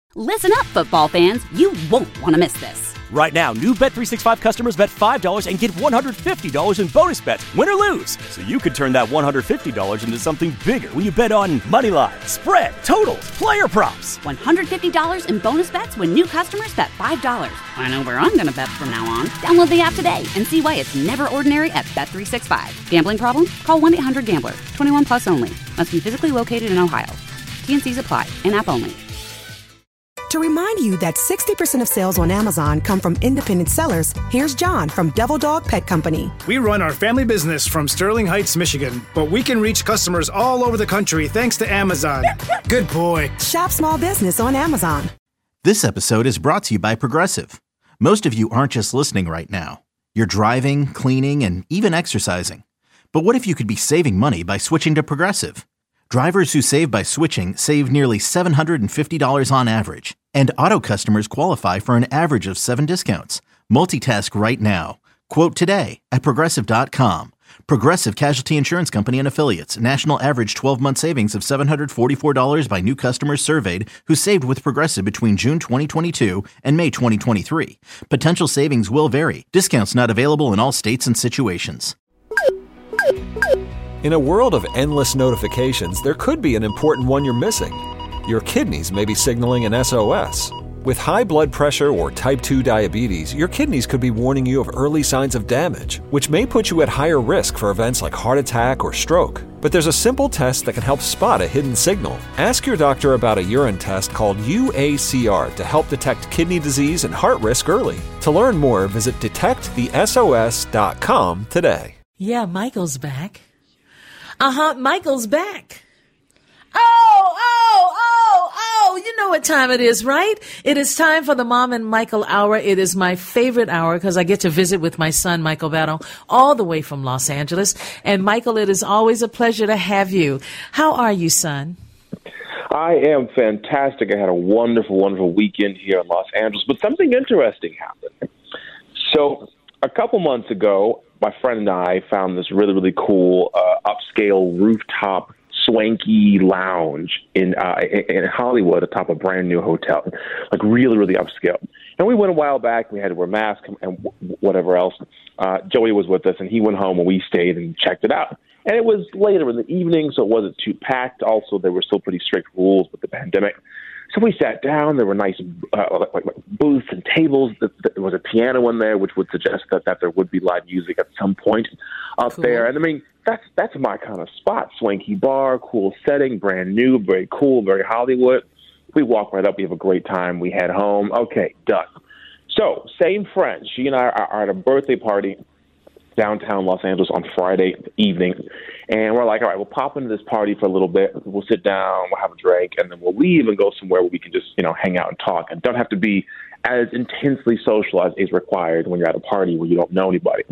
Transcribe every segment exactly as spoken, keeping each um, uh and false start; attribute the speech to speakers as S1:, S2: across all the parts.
S1: Listen up, football fans. You won't want to miss this.
S2: Right now, new Bet three sixty-five customers bet five dollars and get one hundred fifty dollars in bonus bets, win or lose. So you could turn that one hundred fifty dollars into something bigger when you bet on money line, spread, totals, player props.
S1: one hundred fifty dollars in bonus bets when new customers bet five dollars. I know where I'm going to bet from now on. Download the app today and see why it's never ordinary at Bet three sixty-five. Gambling problem? Call one eight hundred gambler. twenty-one plus only. Must be physically located in Ohio. T N Cs apply. In-app only.
S3: To remind you that sixty percent of sales on Amazon come from independent sellers, here's John from Devil Dog Pet Company.
S4: We run our family business from Sterling Heights, Michigan, but we can reach customers all over the country thanks to Amazon. Good boy.
S3: Shop small business on Amazon.
S5: This episode is brought to you by Progressive. Most of you aren't just listening right now. You're driving, cleaning, and even exercising. But what if you could be saving money by switching to Progressive? Drivers who save by switching save nearly seven hundred fifty dollars on average. And auto customers qualify for an average of seven discounts. Multitask right now. Quote today at Progressive dot com. Progressive Casualty Insurance Company and Affiliates. National average twelve-month savings of seven hundred forty-four dollars by new customers surveyed who saved with Progressive between June twenty twenty-two and May twenty twenty-three. Potential savings will vary. Discounts not available in all states and situations.
S6: In a world of endless notifications, there could be an important one you're missing. Your kidneys may be signaling an S O S. With high blood pressure or type two diabetes, your kidneys could be warning you of early signs of damage, which may put you at higher risk for events like heart attack or stroke. But there's a simple test that can help spot a hidden signal. Ask your doctor about a urine test called U A C R to help detect kidney disease and heart risk early. To learn more, visit detect the S O S dot com today.
S7: Yeah, Michael's back. Uh-huh, Michael's back. Oh, oh, oh, oh, you know what time it is, right? It is time for the Mom and Michael Hour. It is my favorite hour because I get to visit with my son, Michael Battle, all the way from Los Angeles. And Michael, it is always a pleasure to have you. How are you, son?
S8: I am fantastic. I had a wonderful, wonderful weekend here in Los Angeles, but something interesting happened. So a couple months ago, my friend and I found this really, really cool uh, upscale rooftop swanky lounge in uh, in Hollywood atop a brand new hotel, like really, really upscale. And we went a while back. We had to wear masks and whatever else. Uh, Joey was with us, and he went home, and we stayed and checked it out. And it was later in the evening, so it wasn't too packed. Also, there were still pretty strict rules with the pandemic. So we sat down. There were nice uh, like, like booths and tables. There was a piano in there, which would suggest that, that there would be live music at some point up cool. there. And I mean, that's that's my kind of spot. Swanky bar, cool setting, brand new, very cool, very Hollywood. We walk right up. We have a great time. We head home. Okay, done. So same friend. She and I are, are at a birthday party downtown Los Angeles on Friday evening. And we're like, all right, we'll pop into this party for a little bit. We'll sit down, we'll have a drink, and then we'll leave and go somewhere where we can just, you know, hang out and talk and don't have to be as intensely social as is required when you're at a party where you don't know anybody.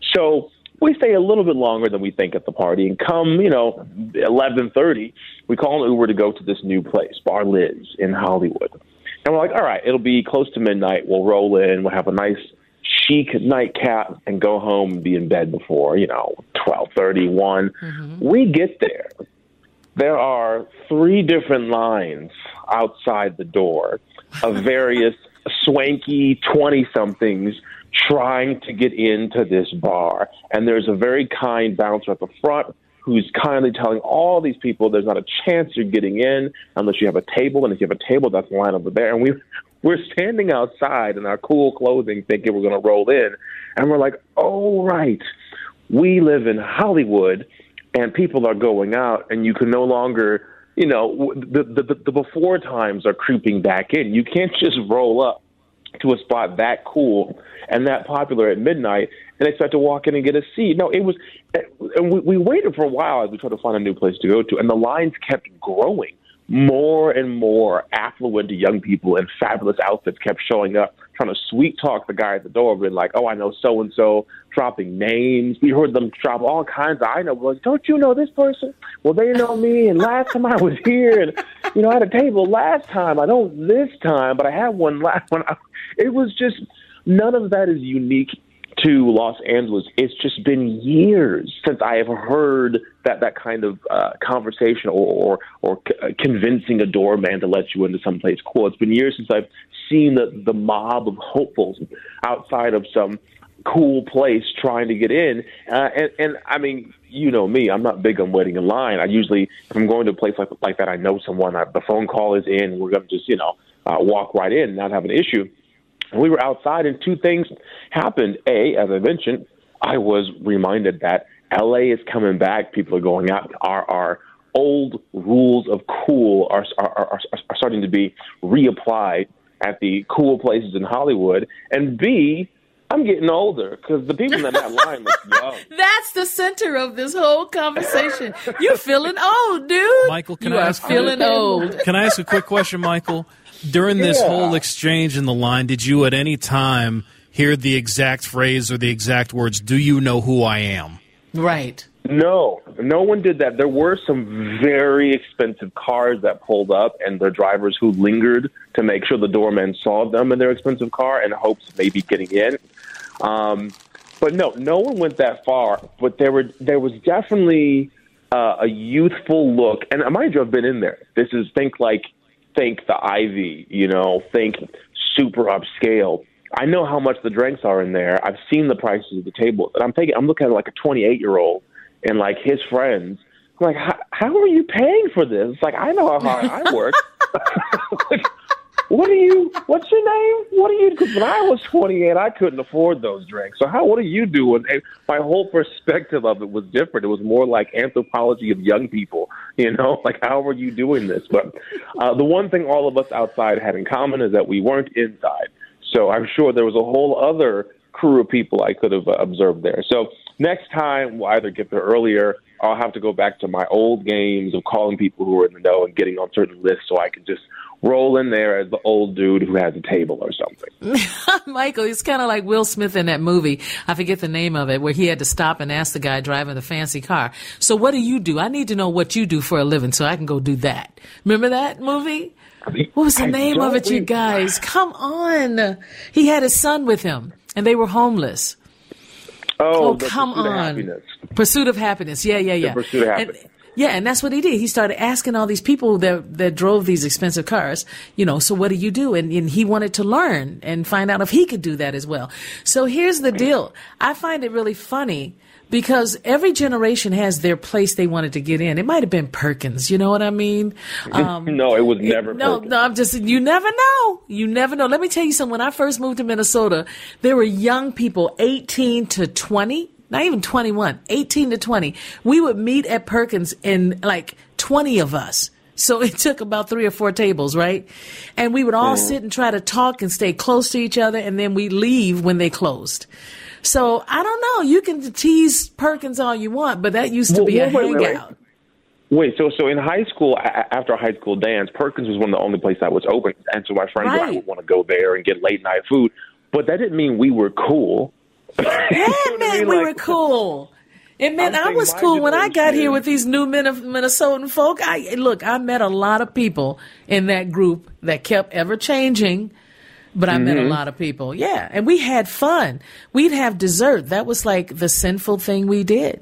S8: So we stay a little bit longer than we think at the party, and come, you know, eleven thirty, we call an Uber to go to this new place, Bar Liz in Hollywood. And we're like, all right, it'll be close to midnight. We'll roll in. We'll have a nice chic nightcap and go home and be in bed before, you know, twelve thirty, one. Mm-hmm. We get there. There are three different lines outside the door of various swanky twenty-somethings trying to get into this bar. And there's a very kind bouncer at the front who's kindly telling all these people there's not a chance you're getting in unless you have a table. And if you have a table, that's the line over there. And we, we're standing outside in our cool clothing thinking we're going to roll in. And we're like, oh, right. We live in Hollywood, and people are going out, and you can no longer, you know, the, the, the before times are creeping back in. You can't just roll up to a spot that cool and that popular at midnight and expect to walk in and get a seat. No, it was, and we, we waited for a while as we tried to find a new place to go to, and the lines kept growing. More and more affluent young people in fabulous outfits kept showing up, trying to sweet talk the guy at the door, being like, oh, I know so-and-so, dropping names. We heard them drop all kinds of, I know, like, don't you know this person? Well, they know me, and last time I was here, and, you know, I had a table last time. I don't this time, but I had one last one. It was just, none of that is unique to Los Angeles, it's just been years since I have heard that, that kind of uh, conversation or, or, or c- convincing a doorman to let you into someplace cool. It's been years since I've seen the, the mob of hopefuls outside of some cool place trying to get in. Uh, and, and I mean, you know me, I'm not big on waiting in line. I usually, if I'm going to a place like, like that, I know someone, I, the phone call is in, we're going to just, you know, uh, walk right in and not have an issue. And we were outside and two things happened. A, as I mentioned, I was reminded that L A is coming back. People are going out. Our, our old rules of cool are, are, are, are starting to be reapplied at the cool places in Hollywood. And B, I'm getting older because the people in that line look young.
S7: That's the center of this whole conversation. You're feeling old, dude.
S9: Michael, can
S7: you
S9: I
S7: are
S9: ask
S7: feeling old.
S9: Can I ask a quick question, Michael? During this
S8: yeah.
S9: whole exchange in the line, did you at any time hear the exact phrase or the exact words, "Do you know who I am?"
S7: Right.
S8: No, no one did that. There were some very expensive cars that pulled up and their drivers who lingered to make sure the doorman saw them in their expensive car in hopes of maybe getting in. Um, but no, no one went that far. But there were there was definitely uh, a youthful look. And mind you, I've been in there. This is think like think the Ivy, you know, think super upscale. I know how much the drinks are in there. I've seen the prices of the table. And I'm thinking, I'm looking at like a twenty-eight year old and like his friends. I'm like, how, how are you paying for this? It's like, I know how hard I work. Like, what are you, what's your name? What are you, because when I was twenty-eight, I couldn't afford those drinks. So how, what are you doing? And my whole perspective of it was different. It was more like anthropology of young people, you know, like how are you doing this? But uh, the one thing all of us outside had in common is that we weren't inside. So I'm sure there was a whole other crew of people I could have uh, observed there. So next time we'll either get there earlier, I'll have to go back to my old games of calling people who are in the know and getting on certain lists so I can just roll in there as the old dude who has a table or something.
S7: Michael, it's kind of like Will Smith in that movie. I forget the name of it, where he had to stop and ask the guy driving the fancy car, so what do you do? I need to know what you do for a living so I can go do that. Remember that movie? What was the
S8: I
S7: name of it, you
S8: really-
S7: guys? Come on. He had his son with him, and they were homeless.
S8: Oh,
S7: Oh,
S8: the
S7: come
S8: Pursuit of
S7: on.
S8: Happiness.
S7: Pursuit of Happiness. Yeah, yeah, yeah.
S8: Pursuit of
S7: And-
S8: Happiness.
S7: yeah, and that's what he did. He started asking all these people that that drove these expensive cars, you know, so what do you do? And, and he wanted to learn and find out if he could do that as well. So here's the deal. I find it really funny because every generation has their place they wanted to get in. It might have been Perkins, you know what I mean? Um,
S8: no, it was never
S7: no,
S8: Perkins.
S7: no, I'm just, you never know. You never know. Let me tell you something. When I first moved to Minnesota, there were young people, eighteen to twenty, not even twenty-one, eighteen to twenty. We would meet at Perkins and like twenty of us. So it took about three or four tables, right? And we would all
S8: Mm-hmm.
S7: sit and try to talk and stay close to each other, and then we leave when they closed. So I don't know. You can tease Perkins all you want, but that used to
S8: Well,
S7: be a
S8: wait, wait, wait, wait.
S7: hangout.
S8: Wait, so so in high school, a- after high school dance, Perkins was one of the only places that was open, and so my friends and I
S7: Right.
S8: would want to go there and get late night food. But that didn't mean we were cool.
S7: Yeah,
S8: what I
S7: man,
S8: mean?
S7: we
S8: Like-
S7: were cool. It meant
S8: I'm
S7: I
S8: saying
S7: was
S8: my
S7: cool when I got here
S8: generation-
S7: with these new Min- Minnesotan folk. I look, I met a lot of people in that group that kept ever changing, but I met a lot of people. Yeah, and we had fun. We'd have dessert. That was like the sinful thing we did.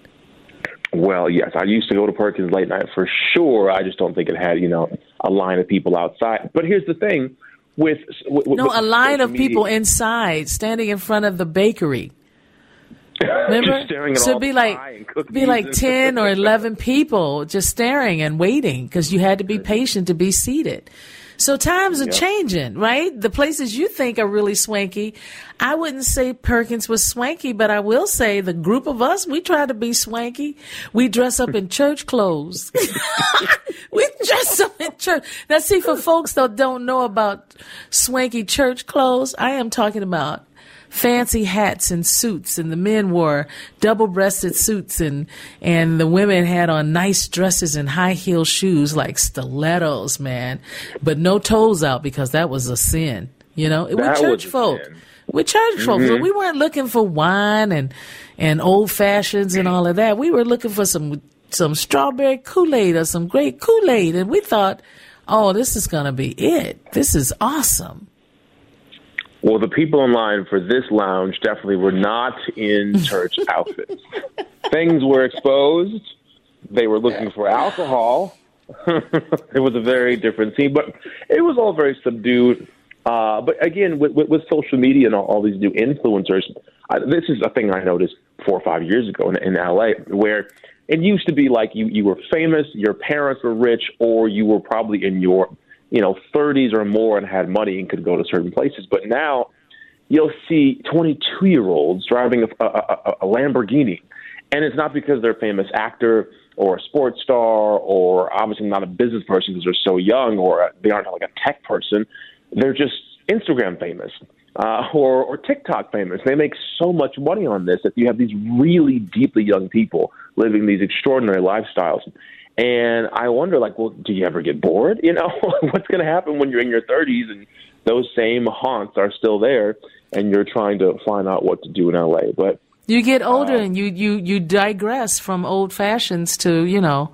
S8: Well, yes, I used to go to Perkins late night for sure. I just don't think it had, you know, a line of people outside. But here's the thing with, with
S7: No,
S8: with
S7: a line
S8: social
S7: of people
S8: media-
S7: inside standing in front of the bakery. Remember?
S8: Just staring at
S7: So
S8: all
S7: it'd be
S8: the
S7: like
S8: pie and cookies
S7: be like
S8: and-
S7: ten or eleven people just staring and waiting because you had to be patient to be seated. So times are
S8: Yep.
S7: changing, right? The places you think are really swanky, I wouldn't say Perkins was swanky, but I will say the group of us, we try to be swanky. We dress up in church clothes. We dress up in church. Now, see, for folks that don't know about swanky church clothes, I am talking about fancy hats and suits, and the men wore double-breasted suits, and and the women had on nice dresses and high-heel shoes like stilettos, man, but no toes out because that was a sin. You know, we're
S8: That
S7: church
S8: was a
S7: folk.
S8: sin.
S7: We're church folk. So we weren't looking for wine and and old fashions and all of that. We were looking for some some strawberry Kool-Aid or some great Kool-Aid, and we thought, oh, this is gonna be it. This is awesome.
S8: Well, the people in line for this lounge definitely were not in church outfits. Things were exposed. They were looking for alcohol. It was a very different scene, but it was all very subdued. Uh, but again, with, with, with social media and all, all these new influencers, uh, this is a thing I noticed four or five years ago in, in L A, where it used to be like you, you were famous, your parents were rich, or you were probably in your you know, thirties or more and had money and could go to certain places. But now you'll see twenty-two-year-olds driving a, a, a Lamborghini, and it's not because they're a famous actor or a sports star or obviously not a business person because they're so young, or they aren't like a tech person. They're just Instagram famous uh, or, or TikTok famous. They make so much money on this that you have these really deeply young people living these extraordinary lifestyles. And I wonder, like, well, do you ever get bored? You know, what's going to happen when you're in your thirties and those same haunts are still there and you're trying to find out what to do in L A? But
S7: you get older
S8: uh,
S7: and you, you, you digress from old fashions to, you know,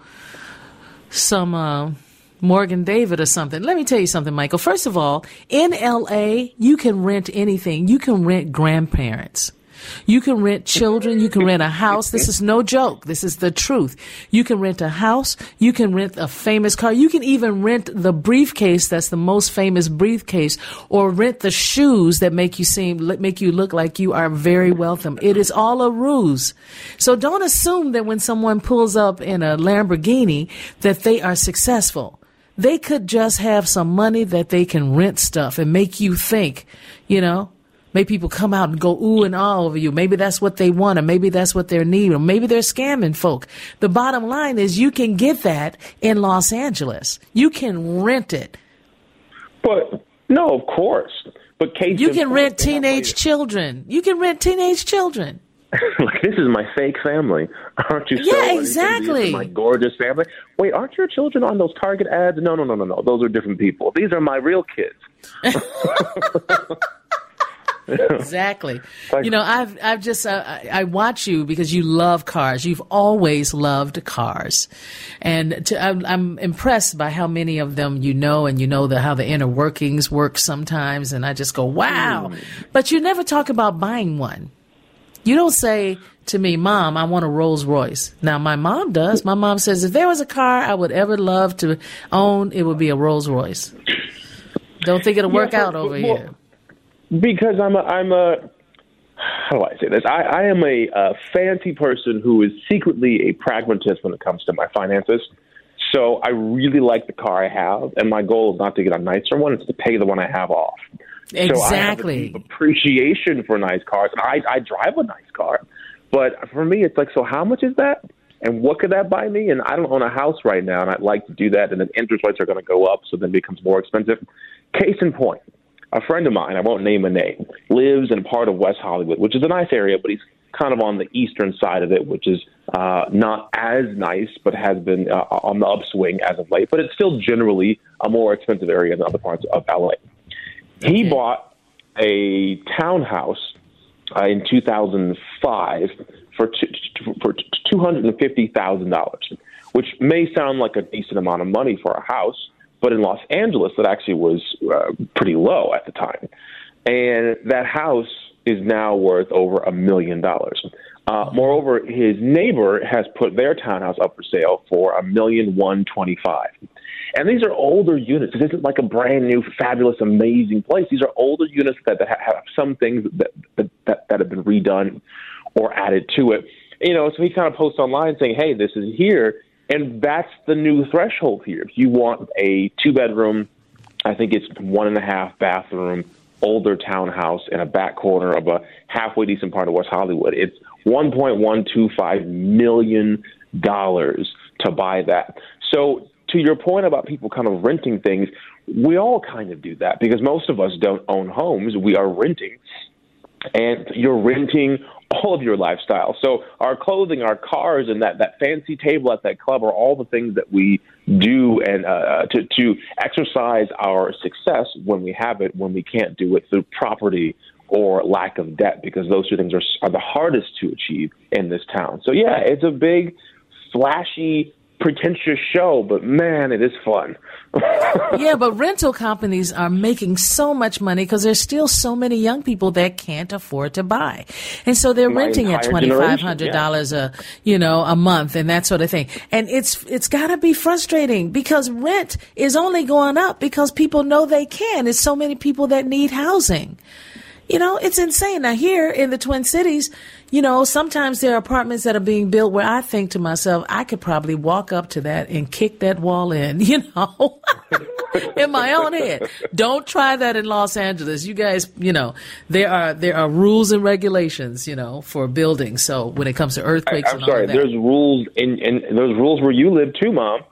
S7: some uh, Morgan David or something. Let me tell you something, Michael. First of all, in L A, you can rent anything. You can rent grandparents. You can rent children. You can rent a house. This is no joke. This is the truth. You can rent a house. You can rent a famous car. You can even rent the briefcase that's the most famous briefcase, or rent the shoes that make you seem, make you look like you are very wealthy. It is all a ruse. So don't assume that when someone pulls up in a Lamborghini that they are successful. They could just have some money that they can rent stuff and make you think, you know, make people come out and go ooh and ah over you. Maybe that's what they want, or maybe that's what they need, or maybe they're scamming folk. The bottom line is you can get that in Los Angeles. You can rent it.
S8: But, no, of course. But case
S7: you can
S8: point,
S7: rent teenage children. You can rent teenage children.
S8: Like, this is my fake family. Aren't you so?
S7: Yeah, exactly.
S8: This is my gorgeous family. Wait, aren't your children on those Target ads? No, no, no, no, no. Those are different people. These are my real kids.
S7: Exactly. You know, I've I've just uh, I, I watch you because you love cars. You've always loved cars, and to, I'm, I'm impressed by how many of them you know, and you know the how the inner workings work sometimes. And I just go, wow. Mm. But you never talk about buying one. You don't say to me, Mom, I want a Rolls Royce. Now, my mom does. My mom says if there was a car I would ever love to own, it would be a Rolls Royce. Don't think it'll work yeah, but, out over well, here.
S8: Because I'm a, I'm a, how do I say this? I, I am a, a fancy person who is secretly a pragmatist when it comes to my finances. So I really like the car I have, and my goal is not to get a nicer one; it's to pay the one I have off.
S7: Exactly.
S8: So I have a deep appreciation for nice cars, and I, I drive a nice car. But for me, it's like, so how much is that? And what could that buy me? And I don't own a house right now, and I'd like to do that, and then interest rates are going to go up, so then it becomes more expensive. Case in point. A friend of mine, I won't name a name, lives in a part of West Hollywood, which is a nice area, but he's kind of on the eastern side of it, which is uh, not as nice, but has been uh, on the upswing as of late. But it's still generally a more expensive area than other parts of L A. Okay. He bought a townhouse uh, in two thousand five for t- for two hundred fifty thousand dollars, which may sound like a decent amount of money for a house. But in Los Angeles, that actually was uh, pretty low at the time. And that house is now worth over a million dollars. Uh, moreover, his neighbor has put their townhouse up for sale for a million one twenty-five. And these are older units. This isn't like a brand new, fabulous, amazing place. These are older units that, that have some things that, that, that, that have been redone or added to it. You know, so he kind of posts online saying, hey, this is here. And that's the new threshold here. If you want a two-bedroom, I think it's one and a half bathroom, older townhouse in a back corner of a halfway decent part of West Hollywood, it's one point one two five million dollars to buy that. So to your point about people kind of renting things, we all kind of do that because most of us don't own homes. We are renting. And you're renting all of your lifestyle. So our clothing, our cars, and that, that fancy table at that club are all the things that we do and uh, to, to exercise our success when we have it, when we can't do it through property or lack of debt, because those two things are, are the hardest to achieve in this town. So, yeah, it's a big, flashy pretentious show, but man, it is fun.
S7: Yeah, but rental companies are making so much money because there's still so many young people that can't afford to buy. And so they're
S8: My
S7: renting at twenty-five hundred dollars
S8: yeah.
S7: a, you know, a month and that sort of thing. And it's, it's gotta be frustrating because rent is only going up because people know they can. There's so many people that need housing. You know, it's insane. Now here in the Twin Cities, you know, sometimes there are apartments that are being built where I think to myself, I could probably walk up to that and kick that wall in, you know, in my own head. Don't try that in Los Angeles. You guys, you know, there are there are rules and regulations, you know, for buildings. So when it comes to earthquakes
S8: I, I'm
S7: and
S8: sorry,
S7: all of that.
S8: there's rules in, in there's rules where you live too, Mom.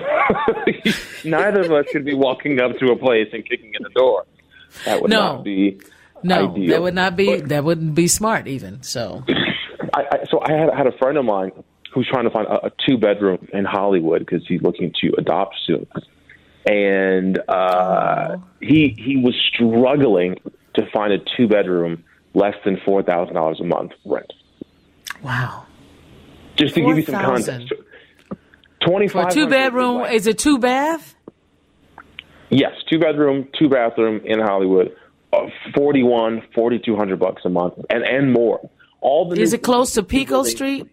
S8: Neither of us should be walking up to a place and kicking in the door. That would
S7: No.
S8: not be
S7: No,
S8: ideal.
S7: that would not be
S8: But-
S7: that wouldn't be smart even. So
S8: I, I, so I had, had a friend of mine who's trying to find a, a two bedroom in Hollywood because he's looking to adopt soon, and uh, he he was struggling to find a two bedroom less than four thousand dollars a month rent.
S7: wow.
S8: Just to give you some
S7: four thousand
S8: context, twenty
S7: For
S8: five
S7: a two bedroom, is it two bath?
S8: Yes, two bedroom, two bathroom in Hollywood, uh, forty-one, forty-two hundred bucks a month, and and more. All the
S7: Is
S8: new-
S7: it close to Pico Street?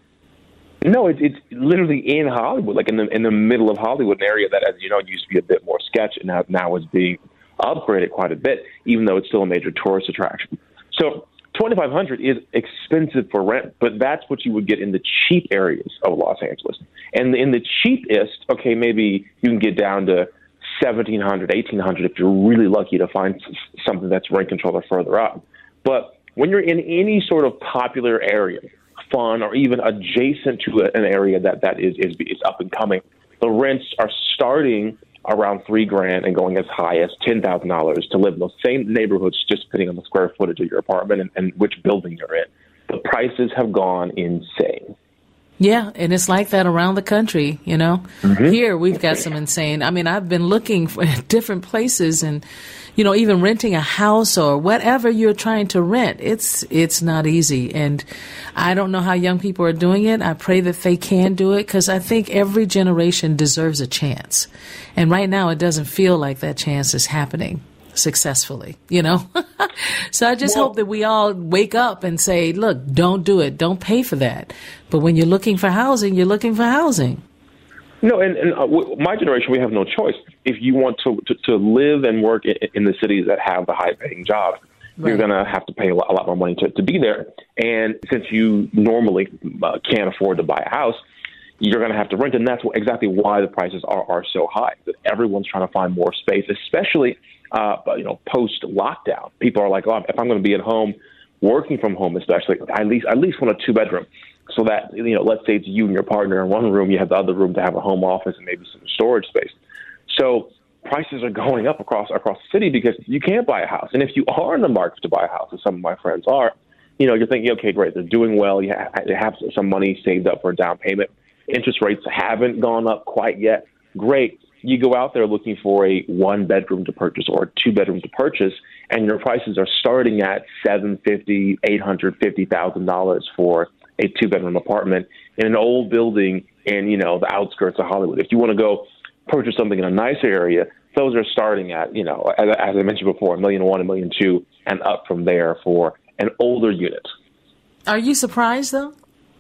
S8: No, it, it's literally in Hollywood, like in the in the middle of Hollywood, an area that, as you know, used to be a bit more sketch, and now now is being upgraded quite a bit, even though it's still a major tourist attraction. So twenty-five hundred is expensive for rent, but that's what you would get in the cheap areas of Los Angeles. And in the cheapest, okay, maybe you can get down to seventeen hundred, eighteen hundred if you're really lucky to find something that's rent controlled or further up. But when you're in any sort of popular area, fun, or even adjacent to an area that, that is, is, is up and coming, the rents are starting around three grand and going as high as ten thousand dollars to live in those same neighborhoods, just depending on the square footage of your apartment and, and which building you're in. The prices have gone insane.
S7: Yeah, and it's like that around the country, you know.
S8: Mm-hmm.
S7: Here we've got some insane. I mean, I've been looking for different places and, you know, even renting a house or whatever you're trying to rent. It's it's not easy. And I don't know how young people are doing it. I pray that they can do it because I think every generation deserves a chance. And right now it doesn't feel like that chance is happening successfully, you know. So I just
S8: Well,
S7: hope that we all wake up and say, look, don't do it. Don't pay for that. But when you're looking for housing, you're looking for housing.
S8: No, and, and uh, w- my generation, we have no choice. If you want to, to, to live and work in, in the cities that have the high-paying jobs,
S7: Right.
S8: you're going to have to pay a lot, a lot more money to, to be there. And since you normally uh, can't afford to buy a house, you're going to have to rent, and that's what, exactly why the prices are, are so high. That everyone's trying to find more space, especially uh, you know post-lockdown. People are like, oh, if I'm going to be at home, working from home, especially, I at least at least want a two-bedroom. So that, you know, let's say it's you and your partner in one room, you have the other room to have a home office and maybe some storage space. So prices are going up across across the city because you can't buy a house. And if you are in the market to buy a house, as some of my friends are, you know, you're thinking, okay, great, they're doing well. You have, they have some money saved up for a down payment. Interest rates haven't gone up quite yet. Great. You go out there looking for a one-bedroom to purchase or a two-bedroom to purchase, and your prices are starting at seven hundred fifty thousand dollars, eight hundred fifty thousand dollars for a two-bedroom apartment in an old building in, you know, the outskirts of Hollywood. If you want to go purchase something in a nicer area, those are starting at, you know, as, as I mentioned before, a million one, a million two, and up from there for an older unit.
S7: Are you surprised, though?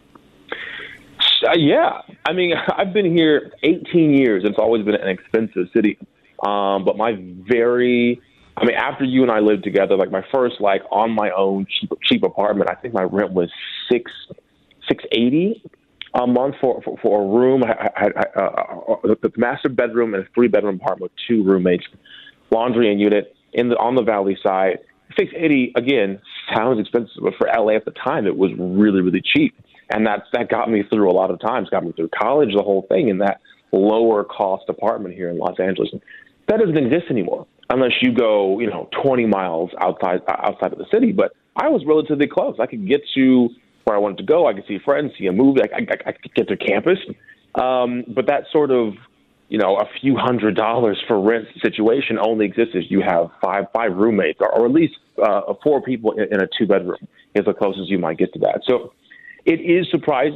S8: Uh, yeah. I mean, I've been here eighteen years, and it's always been an expensive city. Um, but my very, I mean, after you and I lived together, like my first, like on my own cheap, cheap apartment, I think my rent was six, six eighty a month for, for, for a room. I had uh, uh, the master bedroom and a three bedroom apartment with two roommates, laundry and unit in the, on the Valley side. six eighty again sounds expensive, but for L A at the time, it was really, really cheap. And that's, that got me through a lot of times, got me through college, the whole thing, in that lower cost apartment here in Los Angeles. That doesn't exist anymore unless you go, you know, twenty miles outside outside of the city. But I was relatively close. I could get to where I wanted to go. I could see friends, see a movie. I, I, I could get to campus. Um, but that sort of, you know, a few hundred dollars for rent situation only exists if you have five five roommates or, or at least uh, four people in, in a two-bedroom is the closest you might get to that. So it is surprising,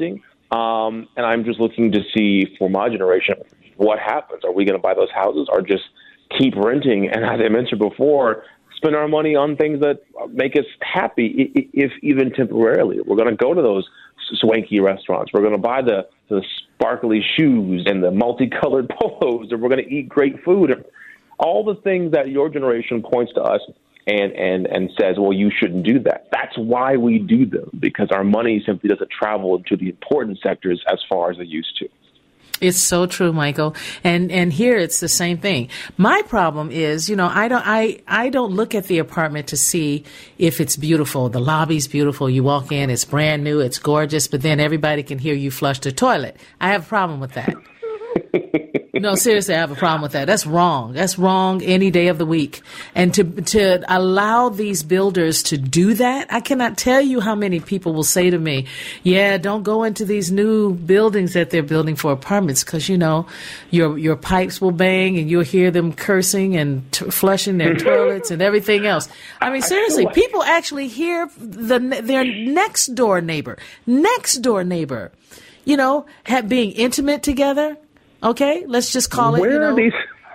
S8: Um, and I'm just looking to see for my generation, what happens? Are we going to buy those houses or just keep renting? And as I mentioned before, spend our money on things that make us happy, if even temporarily. We're going to go to those swanky restaurants. We're going to buy the, the sparkly shoes and the multicolored polos, and we're going to eat great food. All the things that your generation points to us and, and, and says, well, you shouldn't do that. That's why we do them, because our money simply doesn't travel into the important sectors as far as it used to.
S7: It's so true, Michael. And and here it's the same thing. My problem is, you know, I don't I, I don't look at the apartment to see if it's beautiful. The lobby's beautiful. You walk in, it's brand new, it's gorgeous, but then everybody can hear you flush the toilet. I have a problem with that. No, seriously, I have a problem with that. That's wrong. That's wrong any day of the week. And to to allow these builders to do that, I cannot tell you how many people will say to me, yeah, don't go into these new buildings that they're building for apartments because, you know, your your pipes will bang and you'll hear them cursing and t- flushing their toilets and everything else. I mean, seriously, people actually hear the their next door neighbor, next door neighbor, you know, have, being intimate together. Okay, let's just call it.
S8: Where
S7: you know,
S8: are these?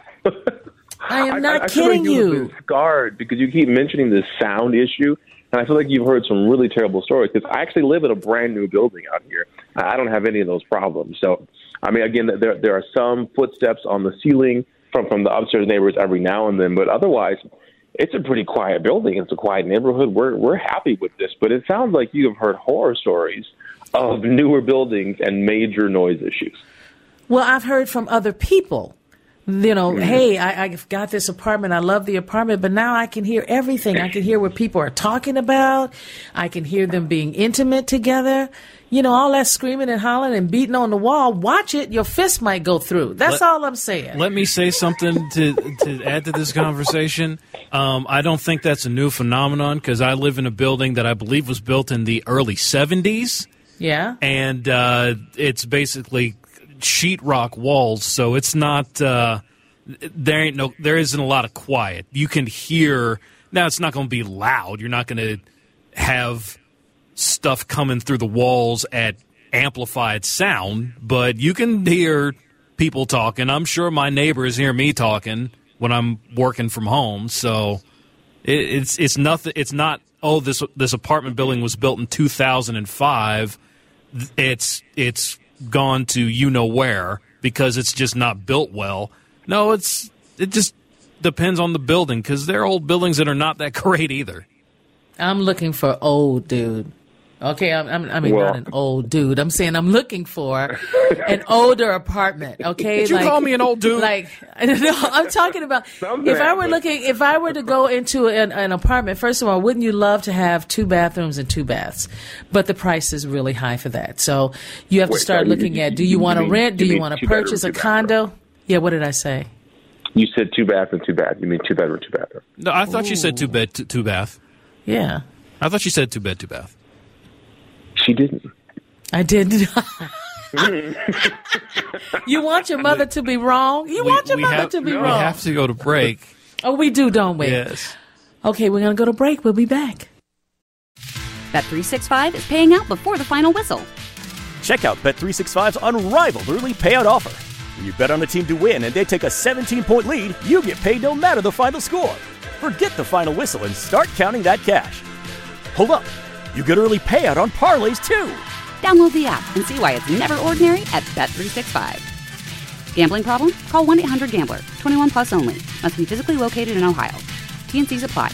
S7: I am not
S8: I, I
S7: kidding
S8: feel like
S7: you.
S8: You've been scarred because you keep mentioning this sound issue, and I feel like you've heard some really terrible stories. Because I actually live in a brand new building out here. I don't have any of those problems. So, I mean, again, there there are some footsteps on the ceiling from from the upstairs neighbors every now and then, but otherwise, it's a pretty quiet building. It's a quiet neighborhood. We're we're happy with this. But it sounds like you have heard horror stories of newer buildings and major noise issues.
S7: Well, I've heard from other people, you know, mm-hmm. hey, I, I've got this apartment. I love the apartment, but now I can hear everything. I can hear what people are talking about. I can hear them being intimate together. You know, all that screaming and hollering and beating on the wall. Watch it. Your fist might go through. That's let, all I'm saying.
S9: Let me say something to, to add to this conversation. Um, I don't think that's a new phenomenon because I live in a building that I believe was built in the early seventies.
S7: Yeah.
S9: And uh, it's basically sheetrock walls, so it's not uh, there ain't no there isn't a lot of quiet. You can hear now. It's not going to be loud. You're not going to have stuff coming through the walls at amplified sound, but you can hear people talking. I'm sure my neighbors hear me talking when I'm working from home. So it, it's it's nothing. It's not. Oh, this this apartment building was built in two thousand five. It's it's. gone to you know where because it's just not built well. No, it's it just depends on the building because there are old buildings that are not that great either.
S7: I'm looking for old, dude. Okay, I'm, I'm, I mean, well, not an old dude. I'm saying I'm looking for an older apartment. Okay,
S9: did you
S7: like,
S9: call me an old dude?
S7: Like, no, I'm talking about
S8: Someday,
S7: if I were looking, if I were to go into an, an apartment. First of all, wouldn't you love to have two bathrooms and two baths? But the price is really high for that. So you have
S8: Wait,
S7: to start
S8: so
S7: looking
S8: you,
S7: at: do you, you want to rent? Do you, you want to purchase a condo? Bathroom. Yeah. What did I say?
S8: You said two bath and two bath. You mean two bedroom, two bathroom?
S9: No, I thought
S7: Ooh.
S9: you said two bed, two, two bath.
S7: Yeah.
S9: I thought you said two bed, two bath.
S8: She didn't.
S7: I did. You want your mother to be wrong? You
S9: we,
S7: want your mother
S9: have,
S7: to be
S9: we
S7: wrong?
S9: We have to go to break.
S7: Oh, we do, don't we?
S9: Yes.
S7: Okay, we're going to go to break. We'll be back.
S1: Bet three sixty-five is paying out before the final whistle.
S2: Check out Bet three sixty-five's unrivaled early payout offer. When you bet on a team to win and they take a seventeen-point lead, you get paid no matter the final score. Forget the final whistle and start counting that cash. Hold up. You get early payout on parlays, too.
S1: Download the app and see why it's never ordinary at Bet three sixty-five. Gambling problem? Call one eight hundred gambler. twenty-one plus only. Must be physically located in Ohio. T N Cs apply.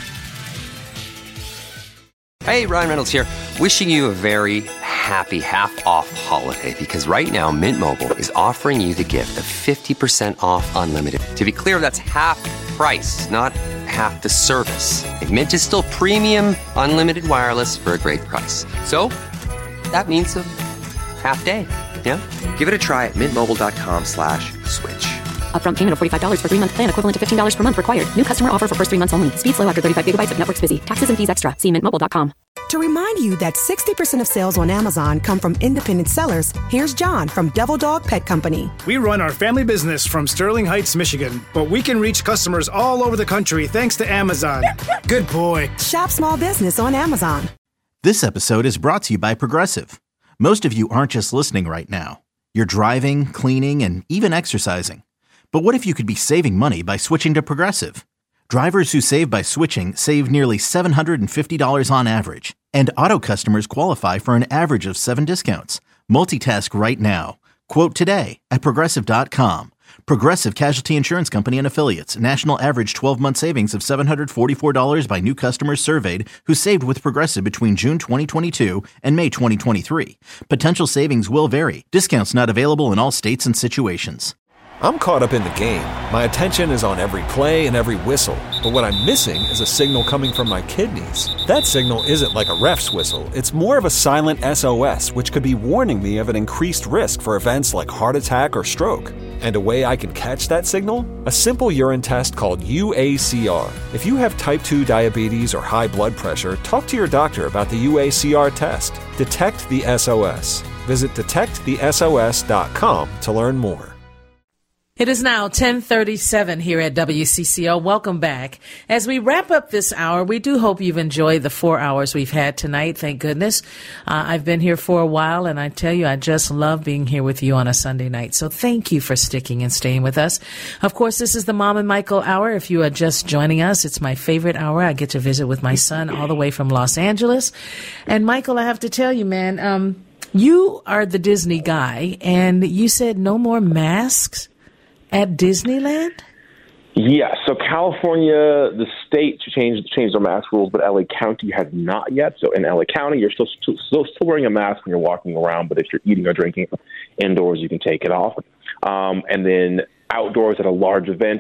S10: Hey, Ryan Reynolds here. Wishing you a very happy half-off holiday because right now Mint Mobile is offering you the gift of fifty percent off unlimited. To be clear, that's half price, not half the service. And Mint is still premium unlimited wireless for a great price. So that means a half day. Yeah? Give it a try at mintmobile.com slash switch.
S11: Upfront payment of forty-five dollars for three-month plan equivalent to fifteen dollars per month required. New customer offer for first three months only. Speed slow after thirty-five gigabytes if network's busy. Taxes and fees extra. See mint mobile dot com.
S3: To remind you that sixty percent of sales on Amazon come from independent sellers, here's John from Devil Dog Pet Company.
S4: We run our family business from Sterling Heights, Michigan, but we can reach customers all over the country thanks to Amazon. Good boy.
S3: Shop small business on Amazon.
S5: This episode is brought to you by Progressive. Most of you aren't just listening right now. You're driving, cleaning, and even exercising. But what if you could be saving money by switching to Progressive? Drivers who save by switching save nearly seven hundred fifty dollars on average. And auto customers qualify for an average of seven discounts. Multitask right now. Quote today at Progressive dot com. Progressive Casualty Insurance Company and Affiliates. National average twelve-month savings of seven hundred forty-four dollars by new customers surveyed who saved with Progressive between June twenty twenty-two and May twenty twenty-three. Potential savings will vary. Discounts not available in all states and situations.
S6: I'm caught up in the game. My attention is on every play and every whistle. But what I'm missing is a signal coming from my kidneys. That signal isn't like a ref's whistle. It's more of a silent S O S, which could be warning me of an increased risk for events like heart attack or stroke. And a way I can catch that signal? A simple urine test called U A C R. If you have type two diabetes or high blood pressure, talk to your doctor about the U A C R test. Detect the S O S. Visit detect the S O S dot com to learn more.
S7: It is now ten thirty-seven here at W C C O. Welcome back. As we wrap up this hour, we do hope you've enjoyed the four hours we've had tonight. Thank goodness. Uh, I've been here for a while, and I tell you, I just love being here with you on a Sunday night. So thank you for sticking and staying with us. Of course, this is the Mom and Michael Hour. If you are just joining us, it's my favorite hour. I get to visit with my son all the way from Los Angeles. And Michael, I have to tell you, man, um, you are the Disney guy, and you said no more masks at Disneyland?
S8: Yeah, so California, the state changed changed their mask rules, but L A County has not yet. So in L A County, you're still, still still wearing a mask when you're walking around, but if you're eating or drinking indoors, you can take it off. Um, and then outdoors at a large event,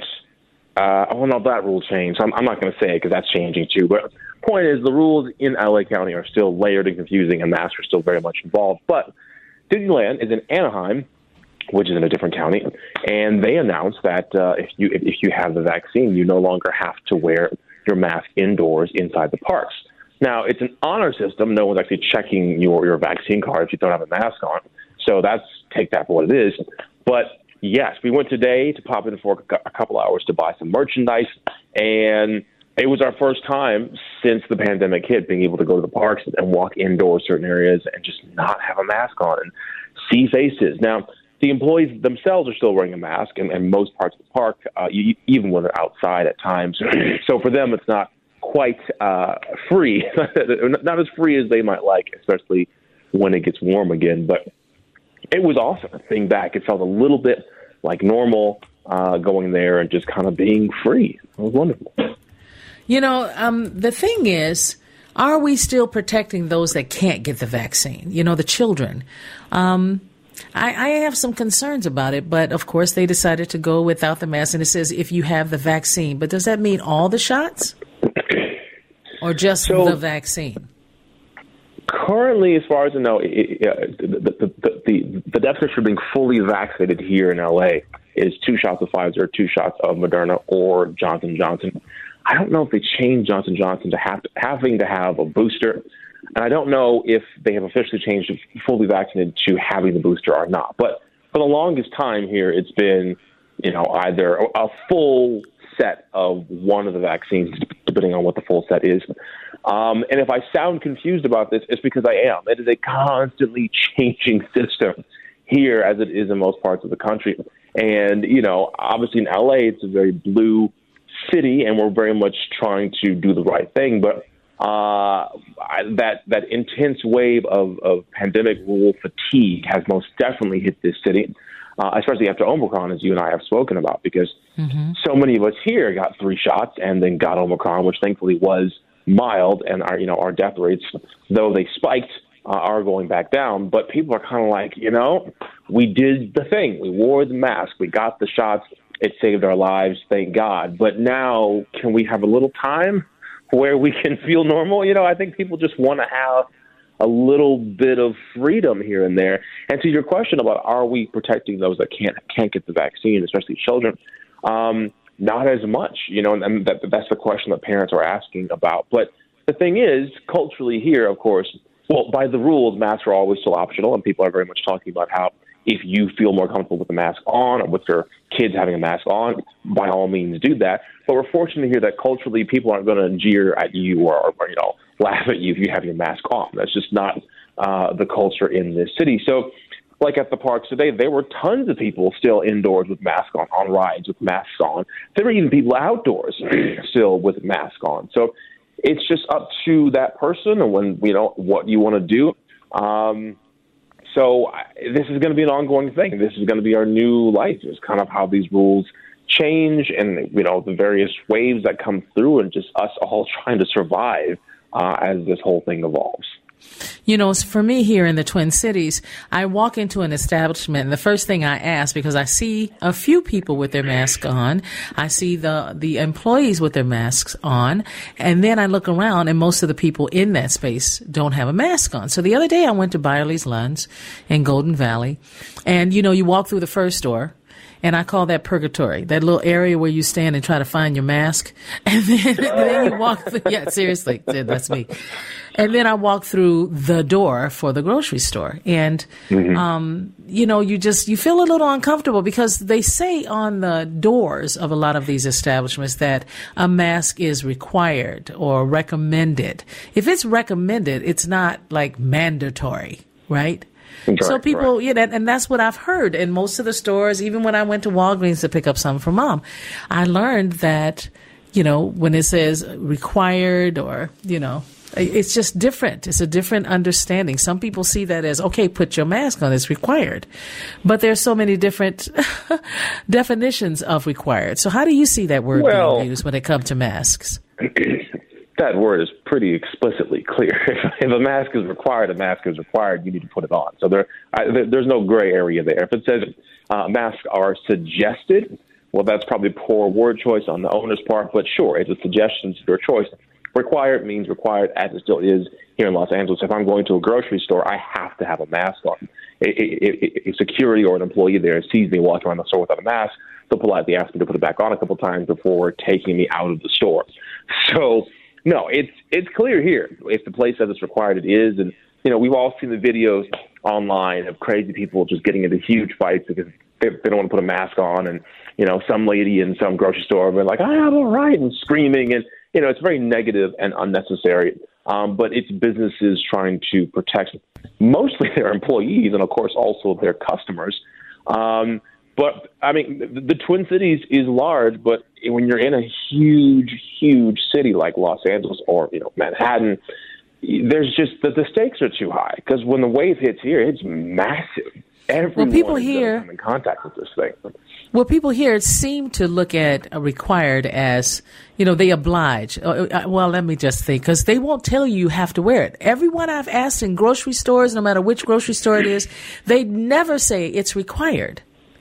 S8: uh, oh no, that rule changed. I'm, I'm not going to say it because that's changing too. But point is, the rules in L A County are still layered and confusing, and masks are still very much involved. But Disneyland is in Anaheim, which is in a different county, and they announced that uh, if you if you have the vaccine, you no longer have to wear your mask indoors inside the parks. Now, it's an honor system. No one's actually checking your, your vaccine card if you don't have a mask on. So that's take that for what it is. But, yes, we went today to pop in for a couple hours to buy some merchandise, and it was our first time since the pandemic hit being able to go to the parks and walk indoors certain areas and just not have a mask on and see faces. Now, the employees themselves are still wearing a mask in, in most parts of the park, uh, you, even when they're outside at times. So for them, it's not quite uh, free, not as free as they might like, especially when it gets warm again. But it was awesome being back. It felt a little bit like normal uh, going there and just kind of being free. It was wonderful.
S7: You know, um, the thing is, are we still protecting those that can't get the vaccine? You know, the children. Um I, I have some concerns about it, but of course they decided to go without the mask, and it says if you have the vaccine. But does that mean all the shots or just so, the vaccine?
S8: Currently, as far as I know, it, it, the, the, the, the, the definition for being fully vaccinated here in L A is two shots of Pfizer, two shots of Moderna, or Johnson and Johnson. I don't know if they changed Johnson and Johnson to have to, having to have a booster. And I don't know if they have officially changed fully vaccinated to having the booster or not. But for the longest time here, it's been, you know, either a full set of one of the vaccines, depending on what the full set is. Um, and if I sound confused about this, it's because I am. It is a constantly changing system here, as it is in most parts of the country. And, you know, obviously in L A, it's a very blue city, and we're very much trying to do the right thing. But Uh, that that intense wave of, of pandemic rule fatigue has most definitely hit this city, uh, especially after Omicron, as you and I have spoken about, because mm-hmm. so many of us here got three shots and then got Omicron, which thankfully was mild, and our you know our death rates, though they spiked, uh, are going back down. But people are kind of like, you know, we did the thing, we wore the mask, we got the shots, it saved our lives, thank God. But now, can we have a little time where we can feel normal? You know, I think people just want to have a little bit of freedom here and there. And to your question about are we protecting those that can't can't get the vaccine, especially children, um, not as much, you know, and, and that, that's the question that parents are asking about. But the thing is, culturally here, of course, well, by the rules, masks are always still optional, and people are very much talking about how if you feel more comfortable with the mask on or with your kids having a mask on, by all means do that. But we're fortunate to hear that culturally people aren't going to jeer at you or, or, you know, laugh at you if you have your mask on. That's just not uh, the culture in this city. So, like at the parks today, there were tons of people still indoors with masks on, on rides with masks on. There were even people outdoors still with masks on. So it's just up to that person and when, you know, what you want to do. Um, so I, this is going to be an ongoing thing. This is going to be our new life. It's kind of how these rules change and, you know, the various waves that come through and just us all trying to survive uh, as this whole thing evolves.
S7: You know, for me here in the Twin Cities, I walk into an establishment and the first thing I ask, because I see a few people with their masks on, I see the, the employees with their masks on, and then I look around and most of the people in that space don't have a mask on. So the other day I went to Byerly's Lunds in Golden Valley, and, you know, you walk through the first door, and I call that purgatory, that little area where you stand and try to find your mask. And then, then you walk through, yeah, seriously, that's me. And then I walk through the door for the grocery store. And, mm-hmm. um, you know, you just, you feel a little uncomfortable because they say on the doors of a lot of these establishments that a mask is required or recommended. If it's recommended, it's not like mandatory, right?
S8: Correct,
S7: so people,
S8: correct.
S7: yeah, that, and that's what I've heard in most of the stores. Even when I went to Walgreens to pick up something for Mom, I learned that, you know, when it says required or, you know, it's just different. It's a different understanding. Some people see that as, okay, put your mask on, it's required. But there's so many different definitions of required. So how do you see that word
S8: well,
S7: being used when it comes to masks?
S8: That word is pretty explicitly clear. If a mask is required, a mask is required. You need to put it on. So there, I, there there's no gray area there. If it says uh, masks are suggested, well, that's probably poor word choice on the owner's part. But sure, it's a suggestion. It's your choice. Required means required, as it still is here in Los Angeles. If I'm going to a grocery store, I have to have a mask on. If security or an employee there sees me walking around the store without a mask, they'll politely ask me to put it back on a couple times before taking me out of the store. So, no, it's it's clear here. If the place says it's required, it is. And, you know, we've all seen the videos online of crazy people just getting into huge fights because they, they don't want to put a mask on. And, you know, some lady in some grocery store will be like, I have a right, and screaming. And, you know, it's very negative and unnecessary. Um, but it's businesses trying to protect mostly their employees and, of course, also their customers. Um, but, I mean, the, the Twin Cities is large, but when you're in a huge, huge city like Los Angeles or, you know, Manhattan, there's just the, the stakes are too high because when the wave hits here, it's massive. Everyone
S7: well, people
S8: is
S7: here
S8: come in contact with this thing.
S7: Well, people here seem to look at required as, you know, they oblige. Well, let me just think, because they won't tell you you have to wear it. Everyone I've asked in grocery stores, no matter which grocery store it is, they never say it's required.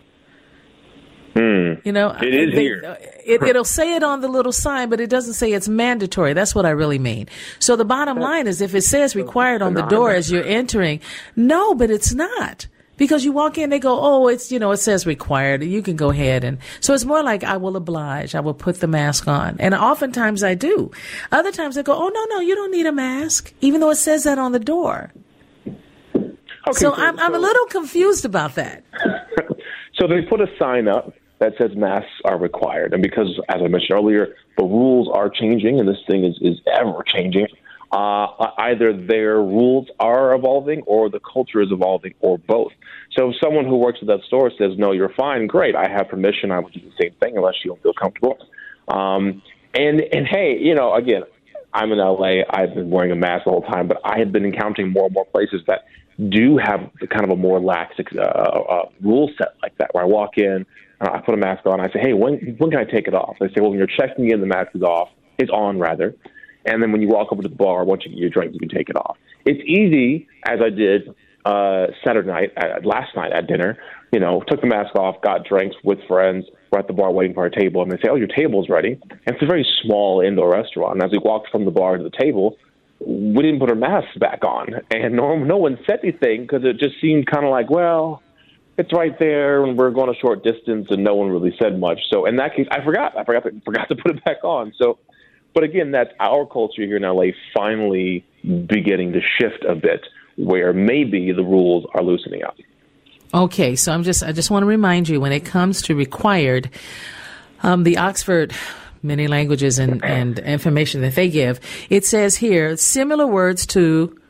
S8: Hmm.
S7: You know,
S8: it is
S7: they,
S8: here.
S7: It, it'll say it on the little sign, but it doesn't say it's mandatory. That's what I really mean. So the bottom line is if it says required on the door as you're entering, no, but it's not. Because you walk in, they go, oh, it's, you know, it says required. You can go ahead. And so it's more like I will oblige. I will put the mask on. And oftentimes I do. Other times they go, oh, no, no, you don't need a mask, even though it says that on the door. Okay, so, so I'm, so, I'm a little confused about that.
S8: So they put a sign up that says masks are required. And because, as I mentioned earlier, the rules are changing and this thing is, is ever changing. Uh, either their rules are evolving or the culture is evolving or both. So if someone who works at that store says, no, you're fine, great, I have permission, I will do the same thing unless you don't feel comfortable. Um, and, and hey, you know, again, I'm in L A, I've been wearing a mask the whole time, but I have been encountering more and more places that do have the kind of a more lax uh, uh, rule set like that, where I walk in, uh, I put a mask on, I say, hey, when when can I take it off? They say, well, when you're checking in, the mask is off, it's on rather. And then when you walk over to the bar, once you get your drink, you can take it off. It's easy, as I did uh, Saturday night, uh, last night at dinner. You know, took the mask off, got drinks with friends. We're at the bar waiting for our table, and they say, oh, your table's ready. And it's a very small indoor restaurant. And as we walked from the bar to the table, we didn't put our masks back on. And no, no one said anything because it just seemed kind of like, well, it's right there, and we're going a short distance, and no one really said much. So in that case, I forgot. I forgot to, forgot to put it back on. So. But again, that's our culture here in L A finally beginning to shift a bit, where maybe the rules are loosening up.
S7: Okay, so I'm just I just want to remind you when it comes to required, um, the Oxford Many Languages and, and information that they give, it says here similar words to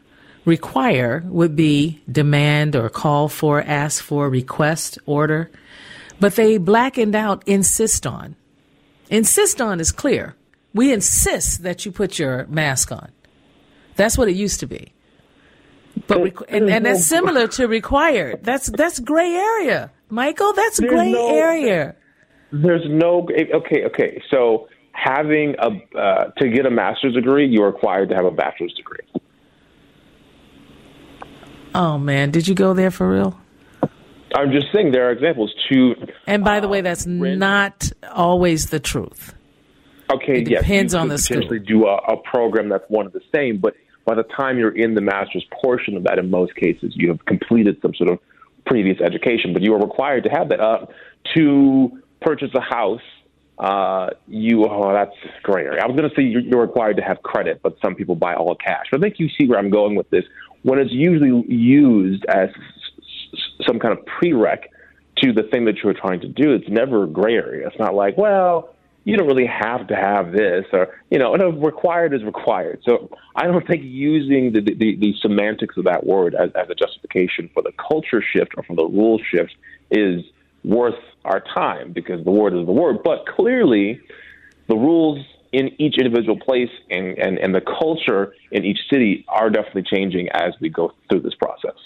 S7: require would be demand or call for, ask for, request, order. But they blackened out insist on. Insist on is clear. We insist that you put your mask on. That's what it used to be. But requ- and, and that's similar to required. That's that's gray area, Michael. That's
S8: There's
S7: gray
S8: no,
S7: area.
S8: There's no okay, okay. So having a uh, to get a master's degree, you're required to have a bachelor's degree.
S7: Oh man, did you go there for real?
S8: I'm just saying there are examples to.
S7: And by the
S8: uh,
S7: way, that's not always the truth.
S8: Okay,
S7: it
S8: yes,
S7: depends
S8: you
S7: on
S8: could
S7: the
S8: potentially
S7: school.
S8: do a, a program that's one of the same, but by the time you're in the master's portion of that, in most cases, you have completed some sort of previous education, but you are required to have that. Uh, to purchase a house, uh, you oh, that's gray area. I was going to say you're, you're required to have credit, but some people buy all cash. But I think you see where I'm going with this. When it's usually used as some kind of prereq to the thing that you're trying to do, it's never a gray area. It's not like, well, you don't really have to have this, or, you know, no, required is required. So I don't think using the, the, the semantics of that word as, as a justification for the culture shift or for the rule shift is worth our time, because the word is the word. But clearly the rules in each individual place and, and, and the culture in each city are definitely changing as we go through this process.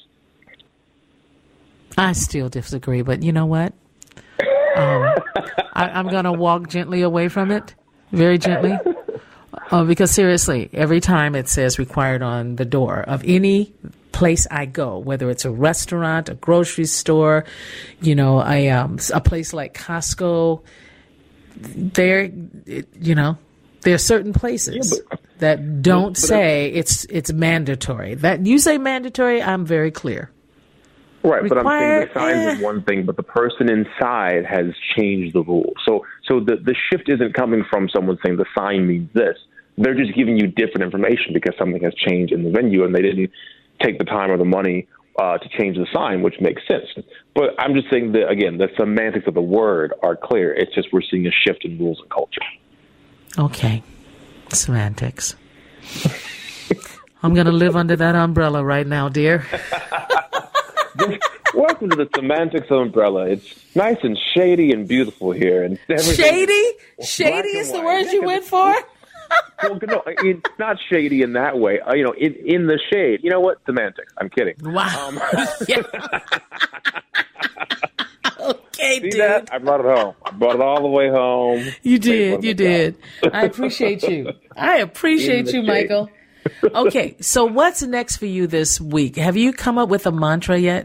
S7: I still disagree, but you know what? Um, I, I'm going to walk gently away from it, very gently, uh, because seriously, every time it says required on the door of any place I go, whether it's a restaurant, a grocery store, you know, a, um, a place like Costco, there, you know, there are certain places yeah, but, that don't but, but say it's it's mandatory. That you say mandatory, I'm very clear.
S8: Right,
S7: Required,
S8: but I'm saying the signs
S7: eh.
S8: is one thing, but the person inside has changed the rules. So so the, the shift isn't coming from someone saying the sign means this. They're just giving you different information because something has changed in the venue, and they didn't take the time or the money uh, to change the sign, which makes sense. But I'm just saying that, again, the semantics of the word are clear. It's just we're seeing a shift in rules and culture.
S7: Okay. Semantics. I'm going to live under that umbrella right now, dear.
S8: Welcome to the semantics umbrella. It's nice and shady and beautiful here. And
S7: shady? Shady is the word you went for?
S8: Well, no, it's not shady in that way. Uh, you know, in, in the shade. You know what? Semantics. I'm kidding.
S7: Wow. Um, okay,
S8: see
S7: dude.
S8: That? I brought it home. I brought it all the way home.
S7: You did. You did. I appreciate you. I appreciate you, shade. Michael. Okay, so what's next for you this week? Have you come up with a mantra yet?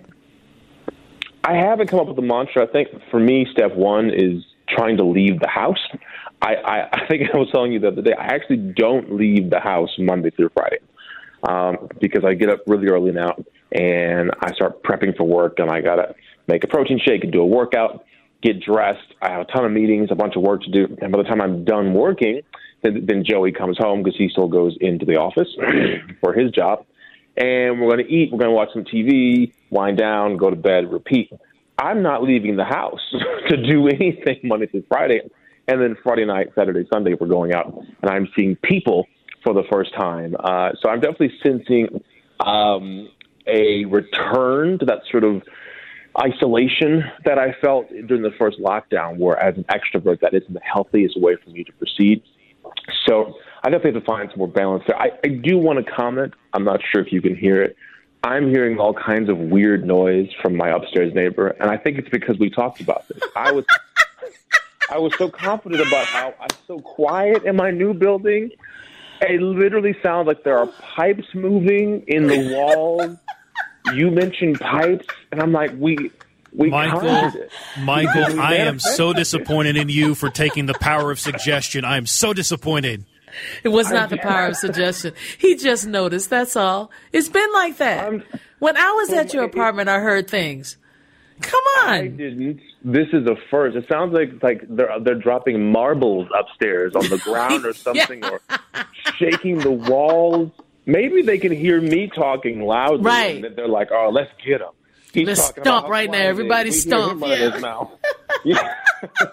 S8: I haven't come up with a mantra. I think for me, step one is trying to leave the house. I, I, I think I was telling you the other day, I actually don't leave the house Monday through Friday um, because I get up really early now and I start prepping for work, and I got to make a protein shake and do a workout, get dressed. I have a ton of meetings, a bunch of work to do. And by the time I'm done working, then, then Joey comes home because he still goes into the office for his job. And we're going to eat. We're going to watch some T V, wind down, go to bed, repeat. I'm not leaving the house to do anything Monday through Friday. And then Friday night, Saturday, Sunday, we're going out, and I'm seeing people for the first time. Uh, so I'm definitely sensing um, a return to that sort of isolation that I felt during the first lockdown, where as an extrovert, that isn't the healthiest way for me to proceed. So I definitely have to find some more balance there. I, I do want to comment. I'm not sure if you can hear it. I'm hearing all kinds of weird noise from my upstairs neighbor, and I think it's because we talked about this. I was I was so confident about how I'm so quiet in my new building. It literally sounds like there are pipes moving in the walls. You mentioned pipes, and I'm like, we... We
S9: Michael, Michael, I am so disappointed in you for taking the power of suggestion. I am so disappointed.
S7: It was not the power of suggestion. He just noticed, that's all. It's been like that. I'm, when I was at your apartment, I heard things. Come on.
S8: I didn't. This is a first. It sounds like like they're they're dropping marbles upstairs on the ground or something, yeah. or shaking the walls. Maybe they can hear me talking loudly.
S7: Right.
S8: And they're like, oh, let's get him. He's
S7: Let's stomp right now. Everybody stomp. Yeah.
S8: His mouth. Yeah.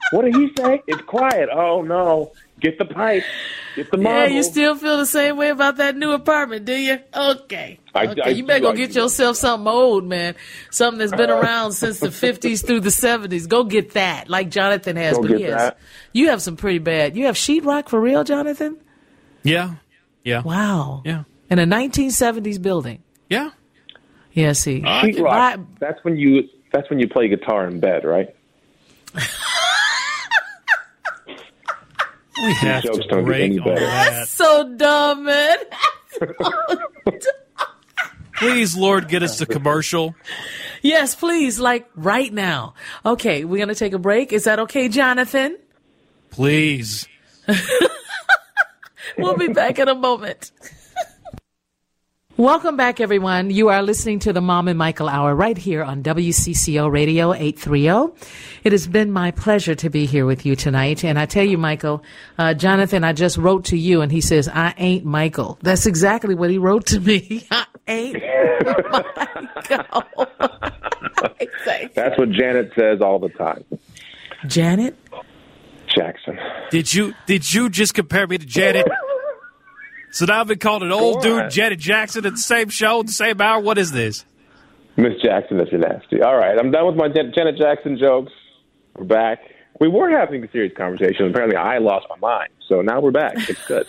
S8: What did he say? It's quiet. Oh, no. Get the pipe. Get the marble.
S7: Yeah, you still feel the same way about that new apartment, do you? Okay.
S8: I,
S7: okay.
S8: I,
S7: you better
S8: I,
S7: go get yourself something old, man. Something that's been around since the fifties through the seventies. Go get that, like Jonathan has.
S8: Go
S7: but
S8: get
S7: he has,
S8: that.
S7: You have some pretty bad. You have sheetrock for real, Jonathan?
S9: Yeah. Yeah.
S7: Wow.
S9: Yeah.
S7: In a nineteen seventies building.
S9: Yeah.
S7: Yeah, see.
S8: Sheetrock.
S7: Right.
S8: That's when you that's when you play guitar in bed, right?
S9: We have
S8: jokes
S9: to
S8: don't get any
S9: break all
S8: better.
S9: that.
S7: That's so dumb, man.
S9: Please, Lord, get us to commercial.
S7: Yes, please, like right now. Okay, we're going to take a break. Is that okay, Jonathan?
S9: Please.
S7: We'll be back in a moment. Welcome back, everyone. You are listening to the Mom and Michael Hour right here on W C C O Radio eight thirty. It has been my pleasure to be here with you tonight. And I tell you, Michael, uh, Jonathan, I just wrote to you and he says, I ain't Michael. That's exactly what he wrote to me. I ain't Michael.
S8: That's what Janet says all the time.
S7: Janet?
S8: Jackson.
S9: Did you did you just compare me to Janet? So now I've been called an old
S8: Go on.
S9: dude, Janet Jackson, at the same show, the same hour. What is this?
S8: Miss Jackson, if you're nasty. All right, I'm done with my Jan- Janet Jackson jokes. We're back. We were having a serious conversation. Apparently, I lost my mind. So now we're back. It's good.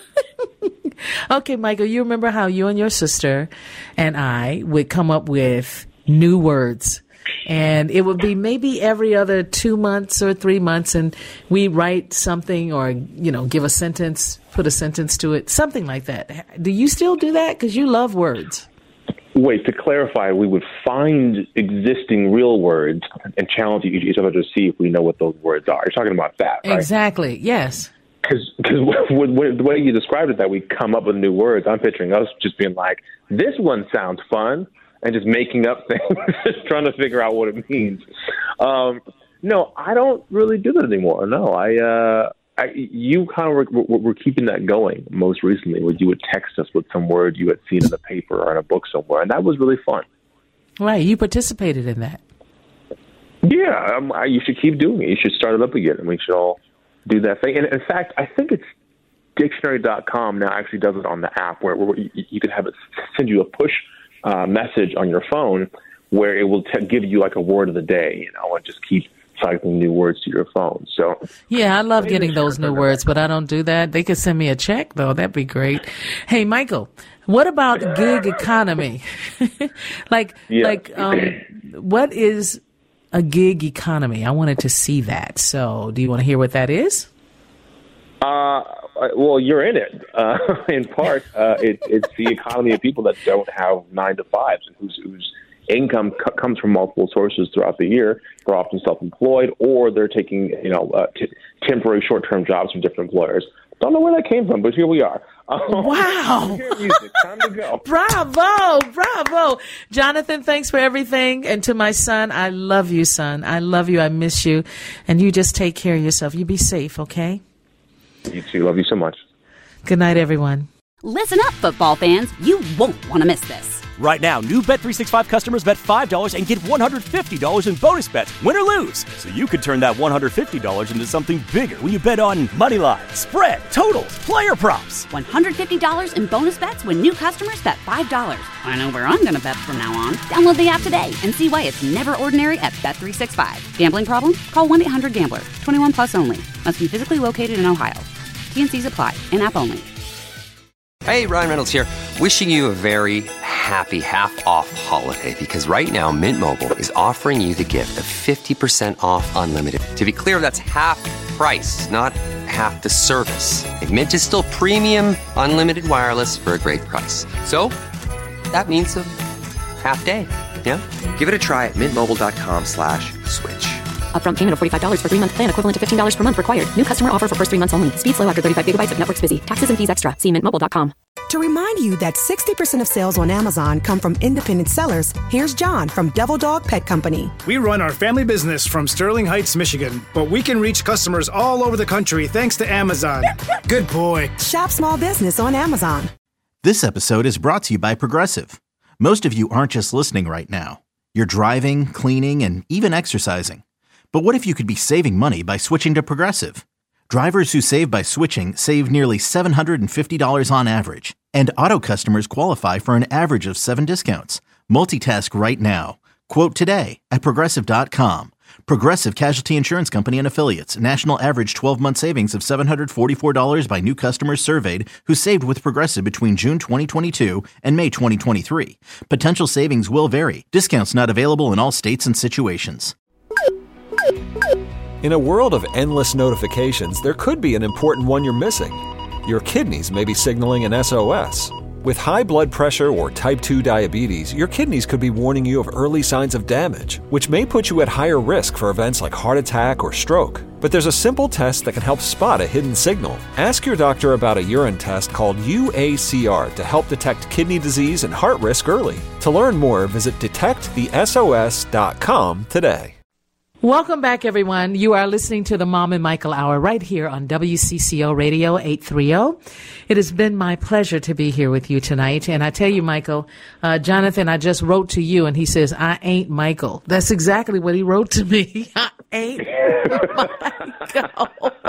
S7: Okay, Michael, you remember how you and your sister and I would come up with new words. And it would be maybe every other two months or three months, and we write something or, you know, give a sentence, put a sentence to it, something like that. Do you still do that? Because you love words.
S8: Wait, to clarify, we would find existing real words and challenge each each other to see if we know what those words are. You're talking about that, right?
S7: Exactly, yes.
S8: Because the way you described it, that we come up with new words, I'm picturing us just being like, this one sounds fun, and just making up things, just trying to figure out what it means. Um, no, I don't really do that anymore. No, I, uh, I you kind of were, were, were keeping that going most recently, where you would text us with some word you had seen in a paper or in a book somewhere, and that was really fun.
S7: Right, you participated in that.
S8: Yeah, um, I, you should keep doing it. You should start it up again, and we should all do that thing. And in fact, I think it's dictionary dot com now actually does it on the app, where, where you, you could have it send you a push Uh, message on your phone where it will t- give you like a word of the day, you know, and just keep cycling new words to your phone. So
S7: yeah, I love getting those new words, but I don't do that. They could send me a check though. That'd be great. Hey, Michael, what about gig economy? like,
S8: Yeah.
S7: like, um, what is a gig economy? I wanted to see that. So do you want to hear what that is?
S8: Uh, well, you're in it. Uh, in part, uh, it, it's the economy of people that don't have nine to fives and whose, whose income c- comes from multiple sources throughout the year. They're often self-employed, or they're taking, you know, uh, t- temporary short-term jobs from different employers. Don't know where that came from, but here we are. Um,
S7: Wow!
S8: Hear music. Time to go.
S7: Bravo, bravo. Jonathan, thanks for everything. And to my son, I love you, son. I love you. I miss you. And you just take care of yourself. You be safe, okay?
S8: You too. Love you so much.
S7: Good night, everyone.
S1: Listen up, football fans. You won't want to miss this.
S2: Right now, new Bet three sixty-five customers bet five dollars and get one hundred fifty dollars in bonus bets, win or lose. So you could turn that one hundred fifty dollars into something bigger when you bet on money line, spread, totals, player props.
S1: one hundred fifty dollars in bonus bets when new customers bet five dollars. I know where I'm going to bet from now on. Download the app today and see why it's never ordinary at Bet three sixty-five. Gambling problem? Call one eight hundred gambler. twenty-one plus only. Must be physically located in Ohio. T and C's apply. In-app only.
S10: Hey, Ryan Reynolds here, wishing you a very happy half-off holiday, because right now Mint Mobile is offering you the gift of fifty percent off unlimited. To be clear, that's half price, not half the service. And Mint is still premium unlimited wireless for a great price. So that means a half day, yeah? Give it a try at mintmobile.com slash switch.
S11: Upfront payment of forty-five dollars for three-month plan equivalent to fifteen dollars per month required. New customer offer for first three months only. Speed slow after thirty-five gigabytes if network's busy. Taxes and fees extra. See mint mobile dot com.
S3: To remind you that sixty percent of sales on Amazon come from independent sellers, here's John from Devil Dog Pet Company.
S4: We run our family business from Sterling Heights, Michigan, but we can reach customers all over the country thanks to Amazon. Good boy.
S3: Shop small business on Amazon.
S5: This episode is brought to you by Progressive. Most of you aren't just listening right now. You're driving, cleaning, and even exercising. But what if you could be saving money by switching to Progressive? Drivers who save by switching save nearly seven hundred fifty dollars on average. And auto customers qualify for an average of seven discounts. Multitask right now. Quote today at Progressive dot com. Progressive Casualty Insurance Company and Affiliates. National average twelve-month savings of seven hundred forty-four dollars by new customers surveyed who saved with Progressive between June twenty twenty-two and May twenty twenty-three. Potential savings will vary. Discounts not available in all states and situations.
S6: In a world of endless notifications, there could be an important one you're missing. Your kidneys may be signaling an S O S. With high blood pressure or type two diabetes, your kidneys could be warning you of early signs of damage, which may put you at higher risk for events like heart attack or stroke. But there's a simple test that can help spot a hidden signal. Ask your doctor about a urine test called U A C R to help detect kidney disease and heart risk early. To learn more, visit detect the S O S dot com today.
S7: Welcome back, everyone. You are listening to the Mom and Michael Hour right here on W C C O Radio eight thirty. It has been my pleasure to be here with you tonight. And I tell you, Michael, uh, Jonathan, I just wrote to you and he says, I ain't Michael. That's exactly what he wrote to me. I ain't Michael.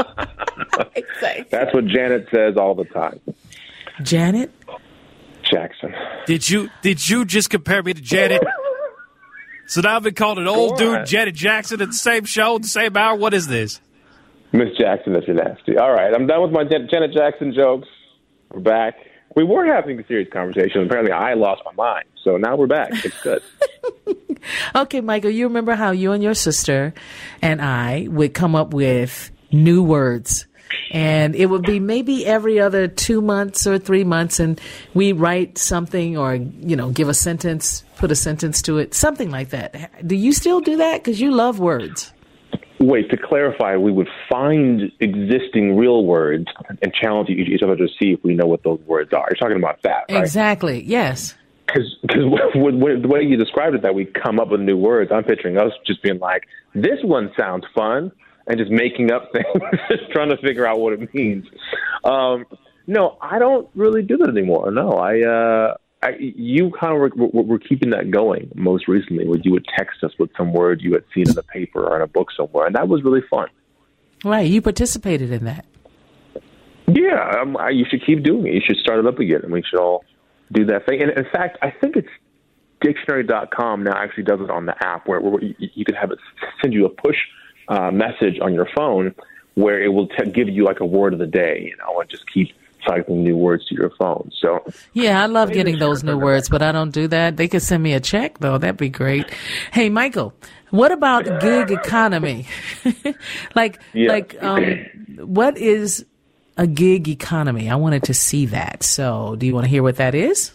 S8: That's what Janet says all the time.
S7: Janet?
S8: Jackson.
S9: Did you, did you just compare me to Janet? So now I've been called an old dude, Janet Jackson, at the same show, the same hour. What is this?
S8: Miss Jackson, that's nasty. All right, I'm done with my Jan- Janet Jackson jokes. We're back. We were having a serious conversation. Apparently, I lost my mind. So now we're back. It's good.
S7: Okay, Michael, you remember how you and your sister and I would come up with new words. And it would be maybe every other two months or three months, and we write something or, you know, give a sentence, put a sentence to it, something like that. Do you still do that? Because you love words.
S8: Wait, to clarify, we would find existing real words and challenge each other to see if we know what those words are. You're talking about that, right?
S7: Exactly, yes.
S8: Because the way you described it, that we come up with new words, I'm picturing us just being like, this one sounds fun. And just making up things, just trying to figure out what it means. Um, no, I don't really do that anymore. No, I, uh, I you kind of were, were, were keeping that going most recently, where you would text us with some word you had seen in the paper or in a book somewhere, and that was really fun.
S7: Right, you participated in that.
S8: Yeah, um, I, you should keep doing it. You should start it up again, and we should all do that thing. And in fact, I think it's dictionary dot com now actually does it on the app, where, where you, you could have it send you a push Uh, message on your phone where it will t- give you like a word of the day, you know, and just keep cycling new words to your phone. So
S7: yeah, I love getting those new words, but I don't do that. They could send me a check though. That'd be great. Hey, Michael, what about gig economy? like, yeah. like, um, what is a gig economy? I wanted to see that. So do you want to hear what that is?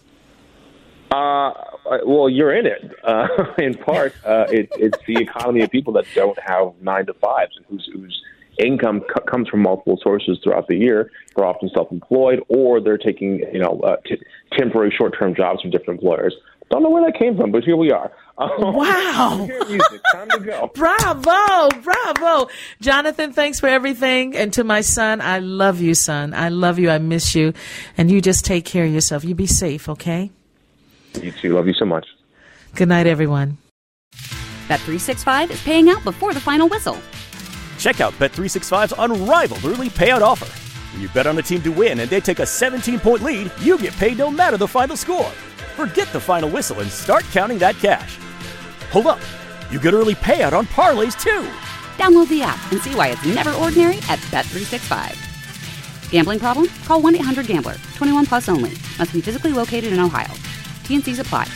S8: Uh, well, you're in it. Uh, in part, uh, it, it's the economy of people that don't have nine to fives and whose, whose income c- comes from multiple sources throughout the year. They're often self-employed, or they're taking, you know, uh, t- temporary short-term jobs from different employers. Don't know where that came from, but here we are. Um,
S7: wow!
S8: Music. Time to go.
S7: Bravo, bravo, Jonathan. Thanks for everything, and to my son, I love you, son. I love you. I miss you, and you just take care of yourself. You be safe, okay?
S8: You too. Love you so much.
S7: Good night, everyone.
S1: Bet three sixty-five is paying out before the final whistle.
S2: Check out Bet three sixty-five's unrivaled early payout offer. When you bet on a team to win and they take a seventeen-point lead, you get paid no matter the final score. Forget the final whistle and start counting that cash. Hold up. You get early payout on parlays, too.
S1: Download the app and see why it's never ordinary at Bet three sixty-five. Gambling problem? Call one eight hundred gambler. twenty-one plus only. Must be physically located in Ohio. T and C's apply.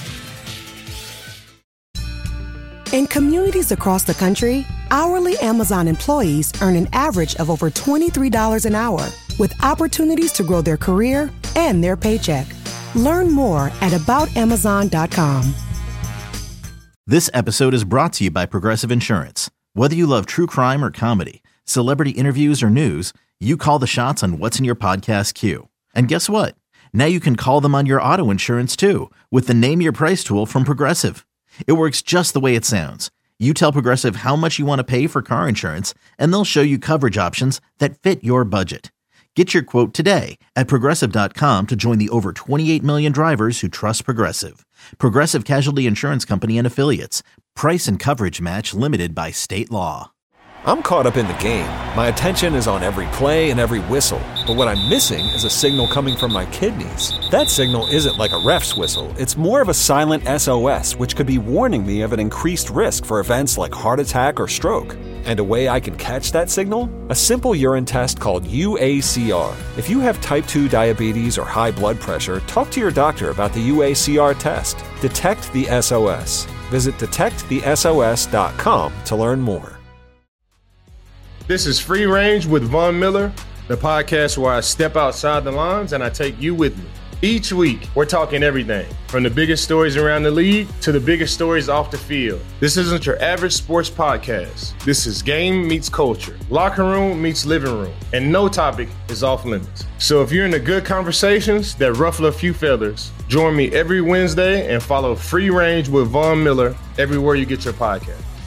S3: In communities across the country, hourly Amazon employees earn an average of over twenty-three dollars an hour, with opportunities to grow their career and their paycheck. Learn more at about amazon dot com.
S5: This episode is brought to you by Progressive Insurance. Whether you love true crime or comedy, celebrity interviews or news, you call the shots on what's in your podcast queue. And guess what? Now you can call them on your auto insurance too, with the Name Your Price tool from Progressive. It works just the way it sounds. You tell Progressive how much you want to pay for car insurance, and they'll show you coverage options that fit your budget. Get your quote today at Progressive dot com to join the over twenty-eight million drivers who trust Progressive. Progressive Casualty Insurance Company and Affiliates. Price and coverage match limited by state law.
S6: I'm caught up in the game. My attention is on every play and every whistle. But what I'm missing is a signal coming from my kidneys. That signal isn't like a ref's whistle. It's more of a silent S O S, which could be warning me of an increased risk for events like heart attack or stroke. And a way I can catch that signal? A simple urine test called U A C R. If you have type two diabetes or high blood pressure, talk to your doctor about the U A C R test. Detect the S O S. Visit detect the S O S dot com to learn more.
S12: This is Free Range with Von Miller, the podcast where I step outside the lines and I take you with me. Each week, we're talking everything from the biggest stories around the league to the biggest stories off the field. This isn't your average sports podcast. This is game meets culture, locker room meets living room, and no topic is off limits. So if you're into good conversations that ruffle a few feathers, join me every Wednesday and follow Free Range with Von Miller everywhere you get your podcast.